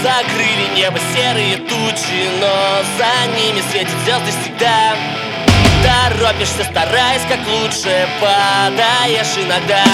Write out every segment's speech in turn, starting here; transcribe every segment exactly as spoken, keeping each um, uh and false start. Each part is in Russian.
Закрыли небо серые тучи, но за ними светят звезды всегда. Торопишься, стараясь как лучше, падаешь иногда.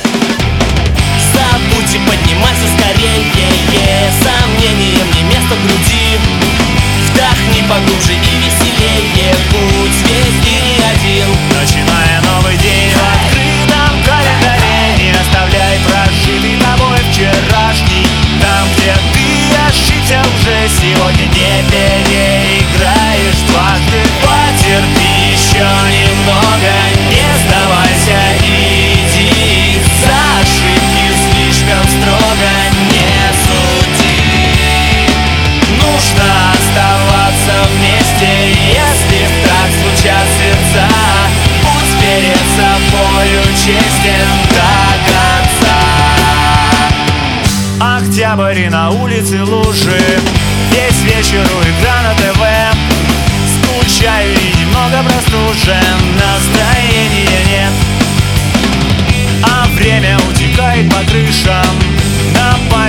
Забудь и поднимайся скорее, сомнением не место в груди. Вдохни поглубже и веселее, будь весь день один. Начиная новый день в открытом календаре, не оставляй прожитый тобой вчерашний. Там, где ты ошибся уже, сегодня не переиграешь дважды. Потерпи еще немного, не сдавайся, иди. За ошибки слишком строго не суди. Нужно оставаться вместе, если так звучат сердца. Будь перед собою честен до конца. Октябрь и на улице лужи, весь вечер у экрана ТВ. Скучаю и немного простужен, настроения нет. А время утекает по крышам, на память